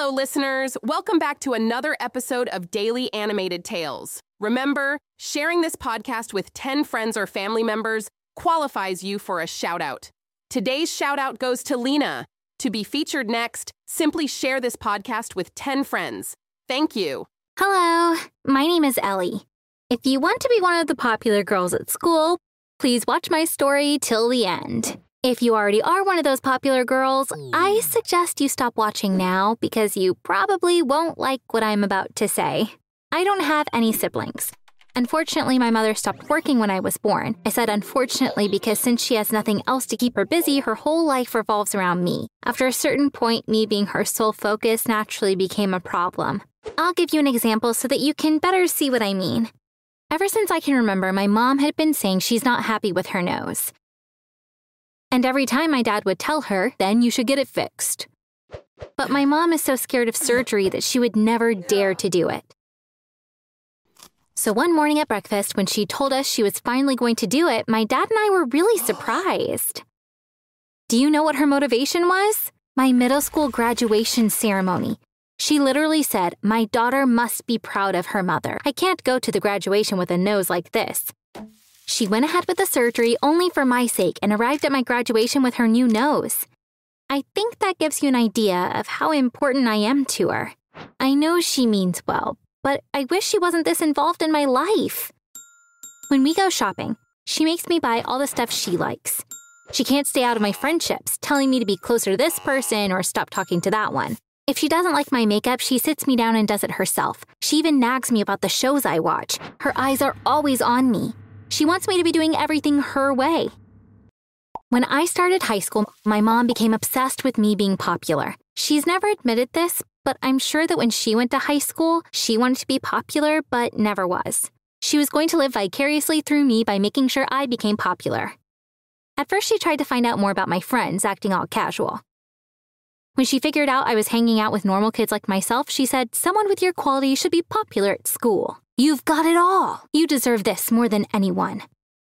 Hello, listeners. Welcome back to another episode of Daily Animated Tales. Remember, sharing this podcast with 10 friends or family members qualifies you for a shout-out. Today's shout-out goes to Lena. To be featured next, simply share this podcast with 10 friends. Thank you. Hello, my name is Ellie. If you want to be one of the popular girls at school, please watch my story till the end. If you already are one of those popular girls, I suggest you stop watching now because you probably won't like what I'm about to say. I don't have any siblings. Unfortunately, my mother stopped working when I was born. I said unfortunately because since she has nothing else to keep her busy, her whole life revolves around me. After a certain point, me being her sole focus naturally became a problem. I'll give you an example so that you can better see what I mean. Ever since I can remember, my mom had been saying she's not happy with her nose. And every time my dad would tell her, then you should get it fixed. But my mom is so scared of surgery that she would never dare to do it. So one morning at breakfast, when she told us she was finally going to do it, my dad and I were really surprised. Do you know what her motivation was? My middle school graduation ceremony. She literally said, "My daughter must be proud of her mother. I can't go to the graduation with a nose like this." She went ahead with the surgery only for my sake and arrived at my graduation with her new nose. I think that gives you an idea of how important I am to her. I know she means well, but I wish she wasn't this involved in my life. When we go shopping, she makes me buy all the stuff she likes. She can't stay out of my friendships, telling me to be closer to this person or stop talking to that one. If she doesn't like my makeup, she sits me down and does it herself. She even nags me about the shows I watch. Her eyes are always on me. She wants me to be doing everything her way. When I started high school, my mom became obsessed with me being popular. She's never admitted this, but I'm sure that when she went to high school, she wanted to be popular, but never was. She was going to live vicariously through me by making sure I became popular. At first, she tried to find out more about my friends, acting all casual. When she figured out I was hanging out with normal kids like myself, she said, "Someone with your quality should be popular at school. You've got it all. You deserve this more than anyone."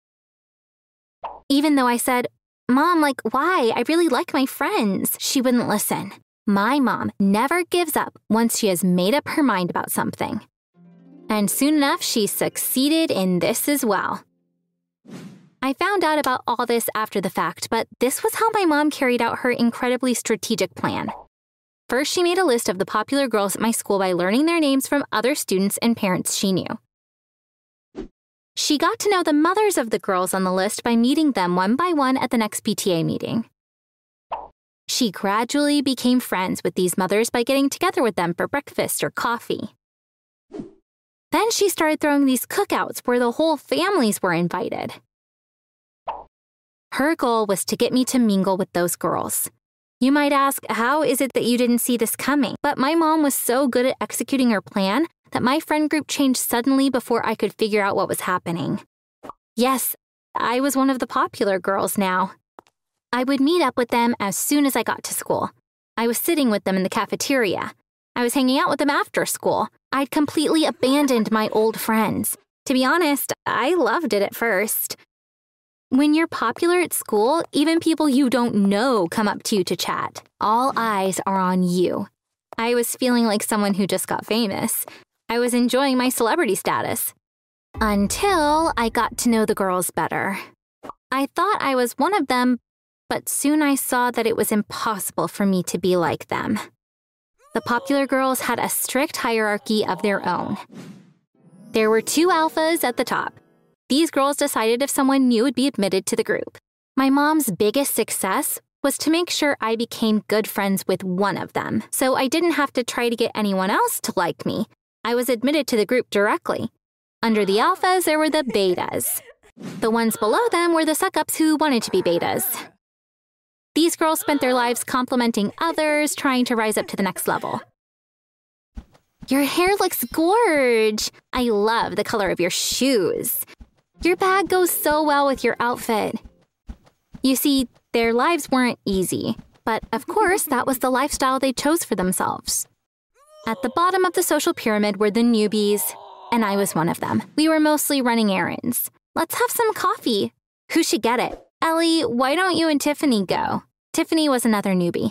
Even though I said, "Mom, why? I really like my friends," she wouldn't listen. My mom never gives up once she has made up her mind about something. And soon enough, she succeeded in this as well. I found out about all this after the fact, but this was how my mom carried out her incredibly strategic plan. First, she made a list of the popular girls at my school by learning their names from other students and parents she knew. She got to know the mothers of the girls on the list by meeting them one by one at the next PTA meeting. She gradually became friends with these mothers by getting together with them for breakfast or coffee. Then she started throwing these cookouts where the whole families were invited. Her goal was to get me to mingle with those girls. You might ask, how is it that you didn't see this coming? But my mom was so good at executing her plan that my friend group changed suddenly before I could figure out what was happening. Yes, I was one of the popular girls now. I would meet up with them as soon as I got to school. I was sitting with them in the cafeteria. I was hanging out with them after school. I'd completely abandoned my old friends. To be honest, I loved it at first. When you're popular at school, even people you don't know come up to you to chat. All eyes are on you. I was feeling like someone who just got famous. I was enjoying my celebrity status. Until I got to know the girls better. I thought I was one of them, but soon I saw that it was impossible for me to be like them. The popular girls had a strict hierarchy of their own. There were 2 alphas at the top. These girls decided if someone new would be admitted to the group. My mom's biggest success was to make sure I became good friends with one of them, so I didn't have to try to get anyone else to like me. I was admitted to the group directly. Under the alphas, there were the betas. The ones below them were the suck-ups who wanted to be betas. These girls spent their lives complimenting others, trying to rise up to the next level. "Your hair looks gorge. I love the color of your shoes. Your bag goes so well with your outfit." You see, their lives weren't easy, but of course, that was the lifestyle they chose for themselves. At the bottom of the social pyramid were the newbies, and I was one of them. We were mostly running errands. "Let's have some coffee. Who should get it?" "Ellie, why don't you and Tiffany go?" Tiffany was another newbie.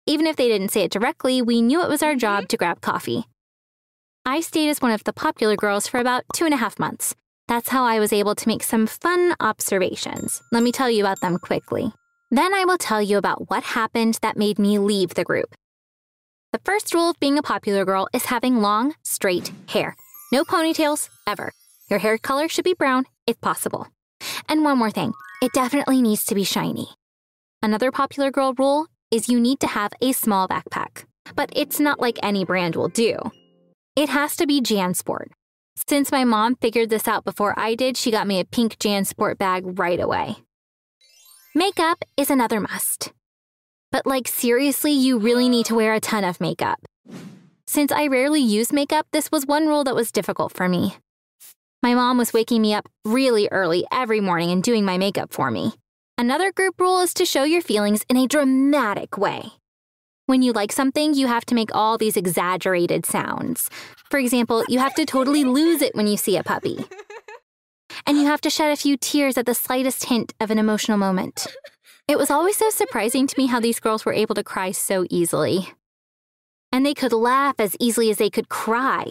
Even if they didn't say it directly, we knew it was our job to grab coffee. I stayed as one of the popular girls for about 2.5 months. That's how I was able to make some fun observations. Let me tell you about them quickly. Then I will tell you about what happened that made me leave the group. The first rule of being a popular girl is having long, straight hair. No ponytails, ever. Your hair color should be brown, if possible. And one more thing, it definitely needs to be shiny. Another popular girl rule is you need to have a small backpack. But it's not like any brand will do. It has to be JanSport. Since my mom figured this out before I did, she got me a pink JanSport bag right away. Makeup is another must. But seriously, you really need to wear a ton of makeup. Since I rarely use makeup, this was one rule that was difficult for me. My mom was waking me up really early every morning and doing my makeup for me. Another group rule is to show your feelings in a dramatic way. When you like something, you have to make all these exaggerated sounds. For example, you have to totally lose it when you see a puppy. And you have to shed a few tears at the slightest hint of an emotional moment. It was always so surprising to me how these girls were able to cry so easily. And they could laugh as easily as they could cry.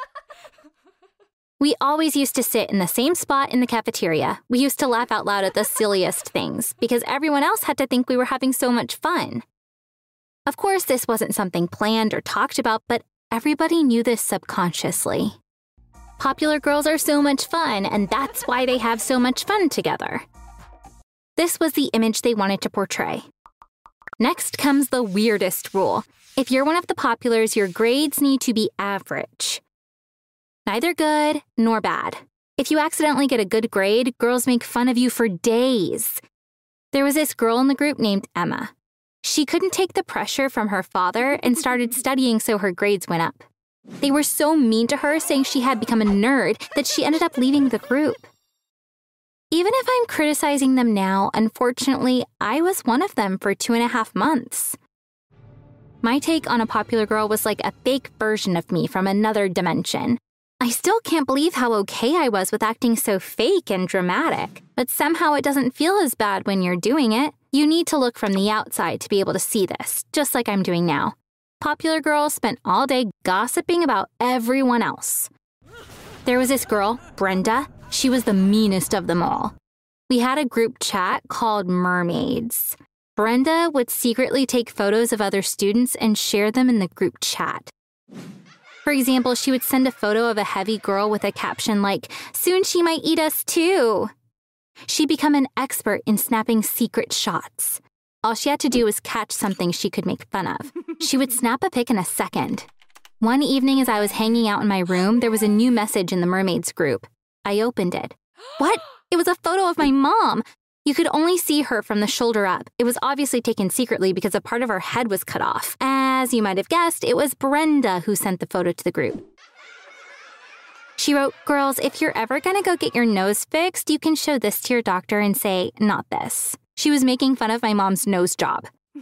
We always used to sit in the same spot in the cafeteria. We used to laugh out loud at the silliest things because everyone else had to think we were having so much fun. Of course, this wasn't something planned or talked about, but everybody knew this subconsciously. Popular girls are so much fun, and that's why they have so much fun together. This was the image they wanted to portray. Next comes the weirdest rule. If you're one of the populars, your grades need to be average. Neither good nor bad. If you accidentally get a good grade, girls make fun of you for days. There was this girl in the group named Emma. She couldn't take the pressure from her father and started studying so her grades went up. They were so mean to her, saying she had become a nerd, that she ended up leaving the group. Even if I'm criticizing them now, unfortunately, I was one of them for 2.5 months. My take on a popular girl was like a fake version of me from another dimension. I still can't believe how okay I was with acting so fake and dramatic, but somehow it doesn't feel as bad when you're doing it. You need to look from the outside to be able to see this, just like I'm doing now. Popular girls spent all day gossiping about everyone else. There was this girl, Brenda. She was the meanest of them all. We had a group chat called Mermaids. Brenda would secretly take photos of other students and share them in the group chat. For example, she would send a photo of a heavy girl with a caption like, "Soon she might eat us too." She'd become an expert in snapping secret shots. All she had to do was catch something she could make fun of. She would snap a pic in a second. One evening as I was hanging out in my room, there was a new message in the Mermaids group. I opened it. What? It was a photo of my mom. You could only see her from the shoulder up. It was obviously taken secretly because a part of her head was cut off. As you might have guessed, it was Brenda who sent the photo to the group. She wrote, "Girls, if you're ever gonna go get your nose fixed, you can show this to your doctor and say, not this." She was making fun of my mom's nose job.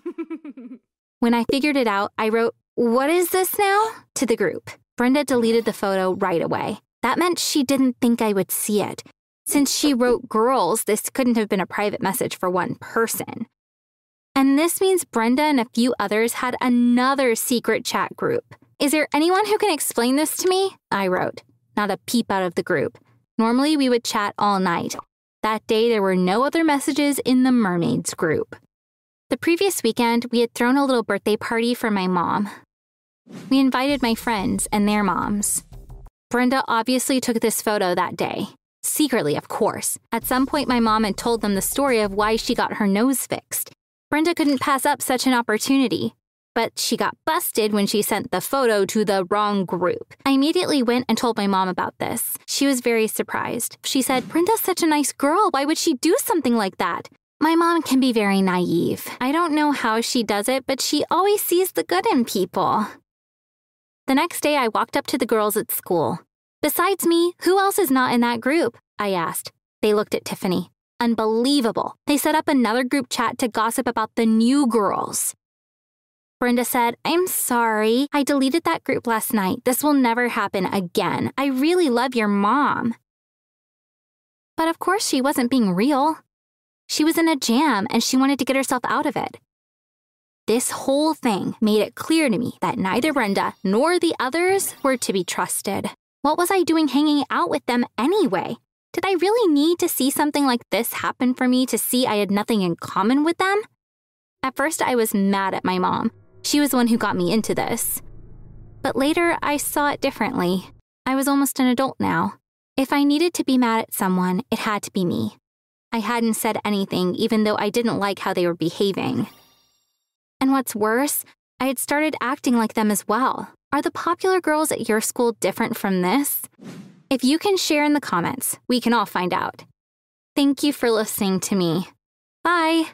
When I figured it out, I wrote, "What is this now?" to the group. Brenda deleted the photo right away. That meant she didn't think I would see it. Since she wrote girls, this couldn't have been a private message for one person. And this means Brenda and a few others had another secret chat group. "Is there anyone who can explain this to me?" I wrote. Not a peep out of the group. Normally, we would chat all night. That day, there were no other messages in the Mermaids group. The previous weekend, we had thrown a little birthday party for my mom. We invited my friends and their moms. Brenda obviously took this photo that day. Secretly, of course. At some point, my mom had told them the story of why she got her nose fixed. Brenda couldn't pass up such an opportunity. But she got busted when she sent the photo to the wrong group. I immediately went and told my mom about this. She was very surprised. She said, "Brenda's such a nice girl. Why would she do something like that?" My mom can be very naive. I don't know how she does it, but she always sees the good in people. The next day, I walked up to the girls at school. "Besides me, who else is not in that group?" I asked. They looked at Tiffany. Unbelievable. They set up another group chat to gossip about the new girls. Brenda said, "I'm sorry. I deleted that group last night. This will never happen again. I really love your mom." But of course she wasn't being real. She was in a jam and she wanted to get herself out of it. This whole thing made it clear to me that neither Brenda nor the others were to be trusted. What was I doing hanging out with them anyway? Did I really need to see something like this happen for me to see I had nothing in common with them? At first, I was mad at my mom. She was the one who got me into this. But later, I saw it differently. I was almost an adult now. If I needed to be mad at someone, it had to be me. I hadn't said anything, even though I didn't like how they were behaving. And what's worse, I had started acting like them as well. Are the popular girls at your school different from this? If you can share in the comments, we can all find out. Thank you for listening to me. Bye!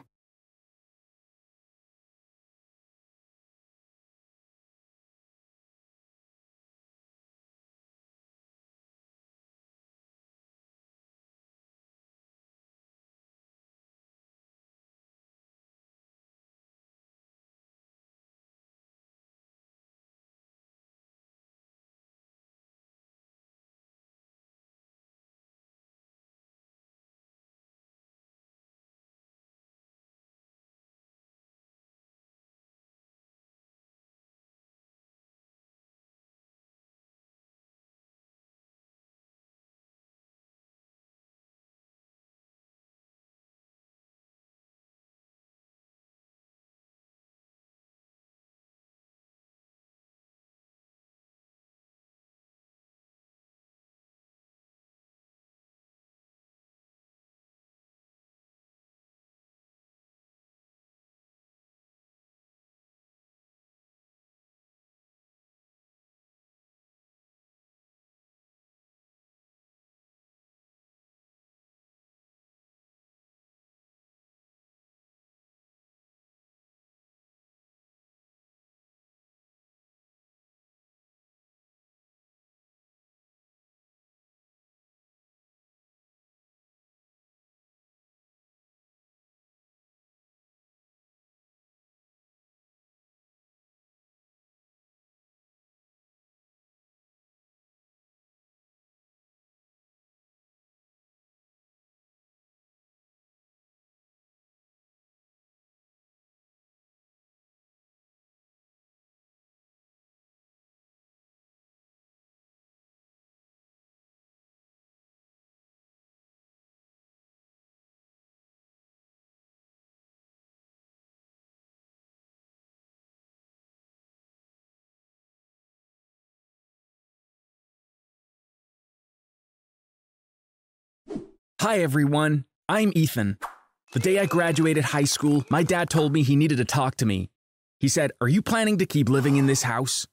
Hi everyone, I'm Ethan. The day I graduated high school, my dad told me he needed to talk to me. He said, "Are you planning to keep living in this house?"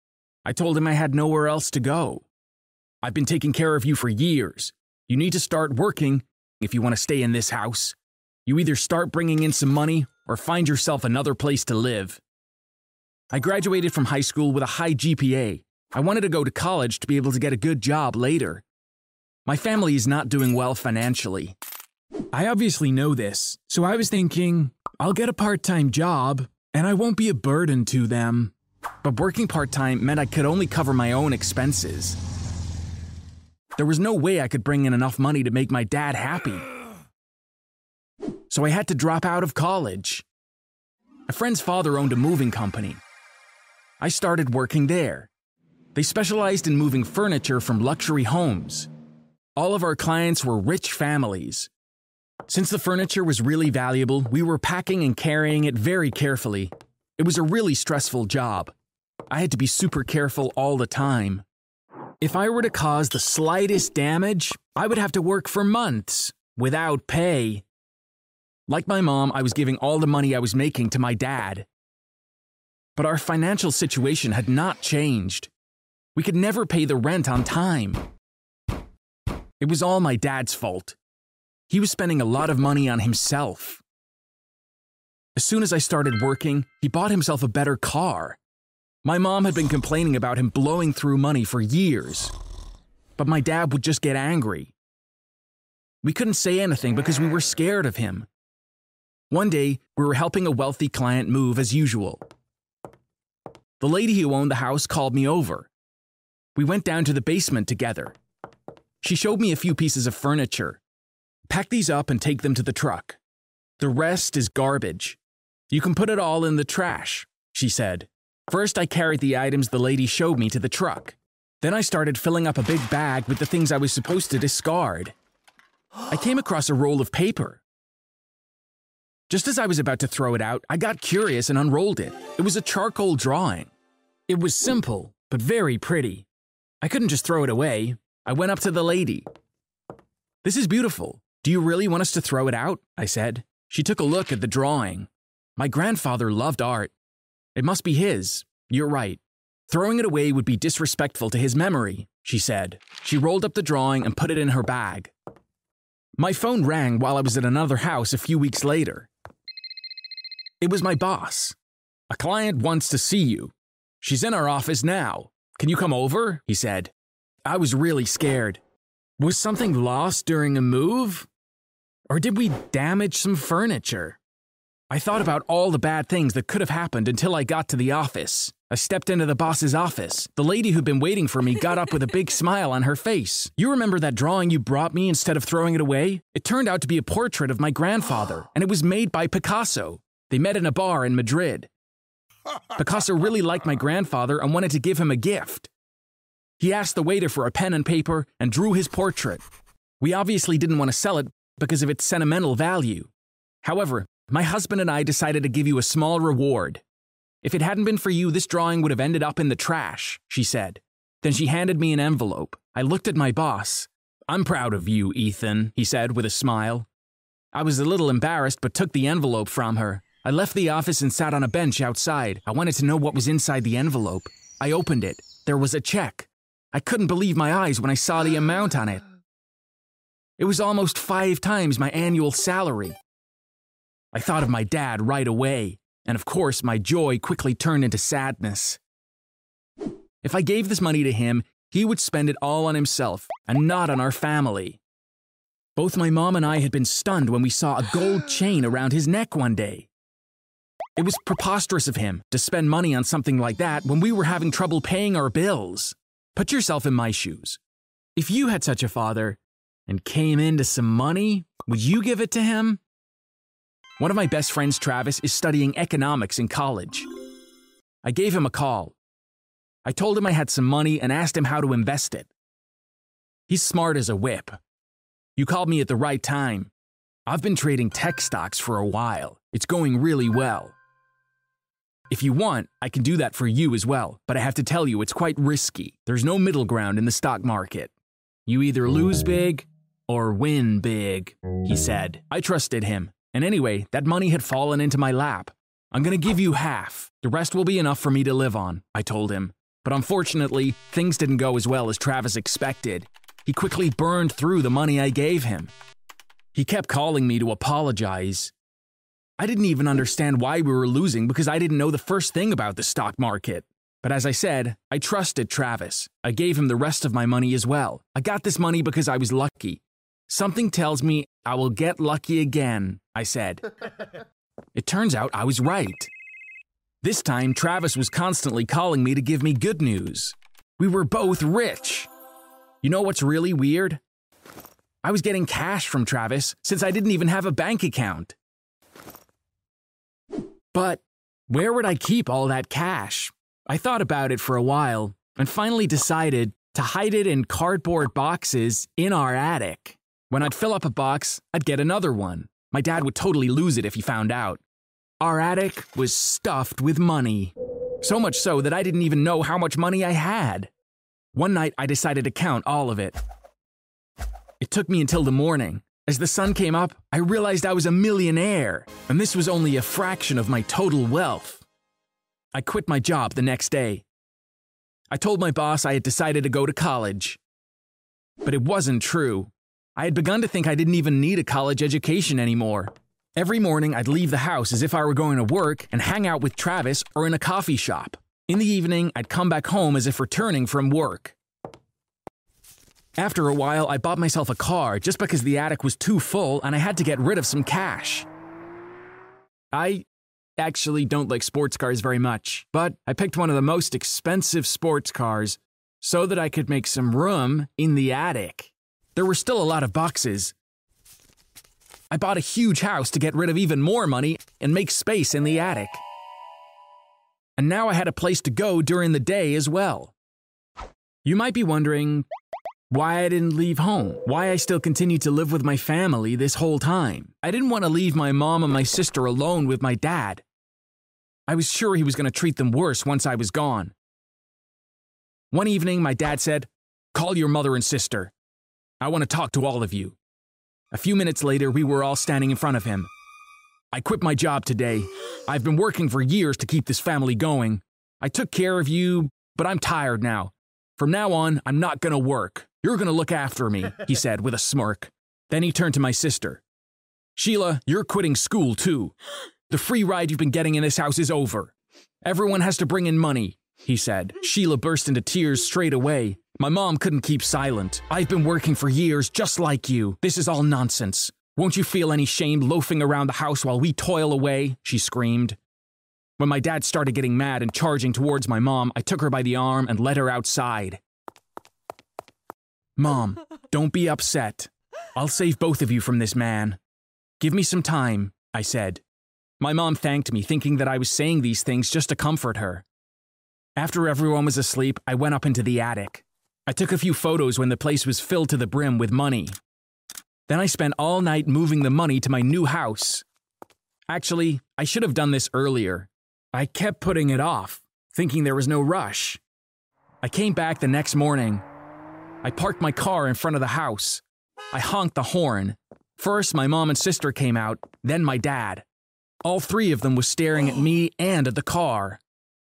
I told him I had nowhere else to go. "I've been taking care of you for years. You need to start working if you want to stay in this house. You either start bringing in some money or find yourself another place to live." I graduated from high school with a high GPA. I wanted to go to college to be able to get a good job later. My family is not doing well financially. I obviously know this, so I was thinking, I'll get a part-time job, and I won't be a burden to them. But working part-time meant I could only cover my own expenses. There was no way I could bring in enough money to make my dad happy. So I had to drop out of college. A friend's father owned a moving company. I started working there. They specialized in moving furniture from luxury homes. All of our clients were rich families. Since the furniture was really valuable, we were packing and carrying it very carefully. It was a really stressful job. I had to be super careful all the time. If I were to cause the slightest damage, I would have to work for months, without pay. Like my mom, I was giving all the money I was making to my dad. But our financial situation had not changed. We could never pay the rent on time. It was all my dad's fault. He was spending a lot of money on himself. As soon as I started working, he bought himself a better car. My mom had been complaining about him blowing through money for years. But my dad would just get angry. We couldn't say anything because we were scared of him. One day, we were helping a wealthy client move as usual. The lady who owned the house called me over. We went down to the basement together. She showed me a few pieces of furniture. "Pack these up and take them to the truck. The rest is garbage. You can put it all in the trash, she said. First, I carried the items the lady showed me to the truck. Then I started filling up a big bag with the things I was supposed to discard. I came across a roll of paper. Just as I was about to throw it out, I got curious and unrolled it. It was a charcoal drawing. It was simple, but very pretty. I couldn't just throw it away. I went up to the lady. "This is beautiful. Do you really want us to throw it out?" I said. She took a look at the drawing. My grandfather loved art. It must be his. You're right. Throwing it away would be disrespectful to his memory, she said. She rolled up the drawing and put it in her bag. My phone rang while I was at another house a few weeks later. It was my boss. "A client wants to see you. She's in our office now. Can you come over?" he said. I was really scared. Was something lost during a move? Or did we damage some furniture? I thought about all the bad things that could have happened until I got to the office. I stepped into the boss's office. The lady who'd been waiting for me got up with a big smile on her face. "You remember that drawing you brought me instead of throwing it away? It turned out to be a portrait of my grandfather, and it was made by Picasso. They met in a bar in Madrid. Picasso really liked my grandfather and wanted to give him a gift. He asked the waiter for a pen and paper and drew his portrait. We obviously didn't want to sell it because of its sentimental value. However, my husband and I decided to give you a small reward. If it hadn't been for you, this drawing would have ended up in the trash," she said. Then she handed me an envelope. I looked at my boss. "I'm proud of you, Ethan," he said with a smile. I was a little embarrassed but took the envelope from her. I left the office and sat on a bench outside. I wanted to know what was inside the envelope. I opened it. There was a check. I couldn't believe my eyes when I saw the amount on it. It was almost 5 times my annual salary. I thought of my dad right away, and of course my joy quickly turned into sadness. If I gave this money to him, he would spend it all on himself and not on our family. Both my mom and I had been stunned when we saw a gold chain around his neck one day. It was preposterous of him to spend money on something like that when we were having trouble paying our bills. Put yourself in my shoes. If you had such a father and came into some money, would you give it to him? One of my best friends, Travis, is studying economics in college. I gave him a call. I told him I had some money and asked him how to invest it. He's smart as a whip. "You called me at the right time. I've been trading tech stocks for a while. It's going really well. If you want, I can do that for you as well, but I have to tell you it's quite risky. There's no middle ground in the stock market. You either lose big or win big," he said. I trusted him, and anyway, that money had fallen into my lap. "I'm gonna give you half. The rest will be enough for me to live on," I told him. But unfortunately, things didn't go as well as Travis expected. He quickly burned through the money I gave him. He kept calling me to apologize. I didn't even understand why we were losing because I didn't know the first thing about the stock market. But as I said, I trusted Travis. I gave him the rest of my money as well. I got this money because I was lucky. "Something tells me I will get lucky again," I said. It turns out I was right. This time, Travis was constantly calling me to give me good news. We were both rich. You know what's really weird? I was getting cash from Travis since I didn't even have a bank account. But where would I keep all that cash? I thought about it for a while and finally decided to hide it in cardboard boxes in our attic. When I'd fill up a box, I'd get another one. My dad would totally lose it if he found out. Our attic was stuffed with money. So much so that I didn't even know how much money I had. One night, I decided to count all of it. It took me until the morning. As the sun came up, I realized I was a millionaire, and this was only a fraction of my total wealth. I quit my job the next day. I told my boss I had decided to go to college. But it wasn't true. I had begun to think I didn't even need a college education anymore. Every morning, I'd leave the house as if I were going to work and hang out with Travis or in a coffee shop. In the evening, I'd come back home as if returning from work. After a while, I bought myself a car just because the attic was too full and I had to get rid of some cash. I actually don't like sports cars very much, but I picked one of the most expensive sports cars so that I could make some room in the attic. There were still a lot of boxes, I bought a huge house to get rid of even more money and make space in the attic. And now I had a place to go during the day as well. You might be wondering why I didn't leave home, why I still continued to live with my family this whole time. I didn't want to leave my mom and my sister alone with my dad. I was sure he was going to treat them worse once I was gone. One evening, my dad said, "Call your mother and sister. I want to talk to all of you." A few minutes later, we were all standing in front of him. "I quit my job today. I've been working for years to keep this family going. I took care of you, but I'm tired now. From now on, I'm not going to work. You're going to look after me," he said with a smirk. Then he turned to my sister. "Sheila, you're quitting school too. The free ride you've been getting in this house is over. Everyone has to bring in money," he said. Sheila burst into tears straight away. My mom couldn't keep silent. "I've been working for years just like you. This is all nonsense. Won't you feel any shame loafing around the house while we toil away?" she screamed. When my dad started getting mad and charging towards my mom, I took her by the arm and led her outside. "Mom, don't be upset. I'll save both of you from this man. Give me some time," I said. My mom thanked me, thinking that I was saying these things just to comfort her. After everyone was asleep, I went up into the attic. I took a few photos when the place was filled to the brim with money. Then I spent all night moving the money to my new house. Actually, I should have done this earlier. I kept putting it off, thinking there was no rush. I came back the next morning. I parked my car in front of the house. I honked the horn. First, my mom and sister came out, then my dad. All three of them were staring at me and at the car.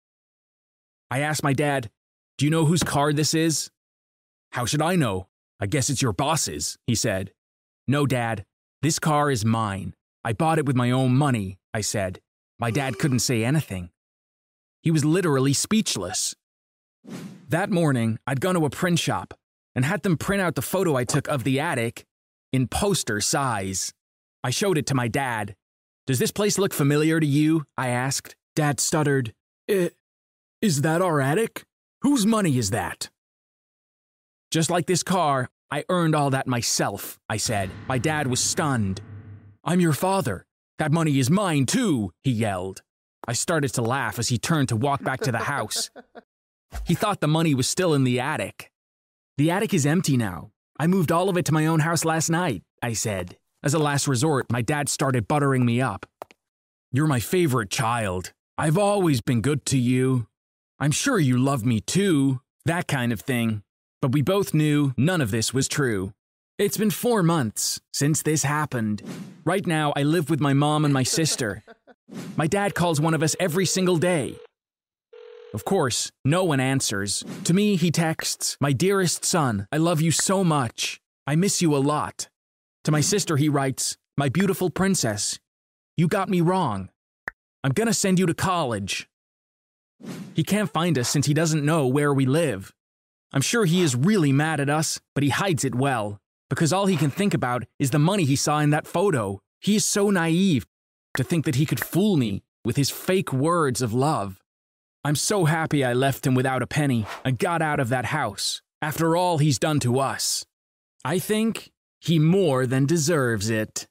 I asked my dad, "Do you know whose car this is?" "How should I know? I guess it's your boss's," he said. "No, Dad. This car is mine. I bought it with my own money," I said. My dad couldn't say anything. He was literally speechless. That morning, I'd gone to a print shop and had them print out the photo I took of the attic in poster size. I showed it to my dad. "Does this place look familiar to you?" I asked. Dad stuttered, Is that our attic? Whose money is that?" "Just like this car, I earned all that myself," I said. My dad was stunned. "I'm your father. That money is mine too," he yelled. I started to laugh as he turned to walk back to the house. He thought the money was still in the attic. "The attic is empty now. I moved all of it to my own house last night," I said. As a last resort, my dad started buttering me up. "You're my favorite child. I've always been good to you. I'm sure you love me too," that kind of thing. But we both knew none of this was true. It's been 4 months since this happened. Right now, I live with my mom and my sister. My dad calls one of us every single day. Of course, no one answers. To me, he texts, "My dearest son, I love you so much. I miss you a lot." To my sister, he writes, "My beautiful princess, you got me wrong. I'm gonna send you to college." He can't find us since he doesn't know where we live. I'm sure he is really mad at us, but he hides it well, because all he can think about is the money he saw in that photo. He is so naive to think that he could fool me with his fake words of love. I'm so happy I left him without a penny and got out of that house, after all he's done to us. I think he more than deserves it.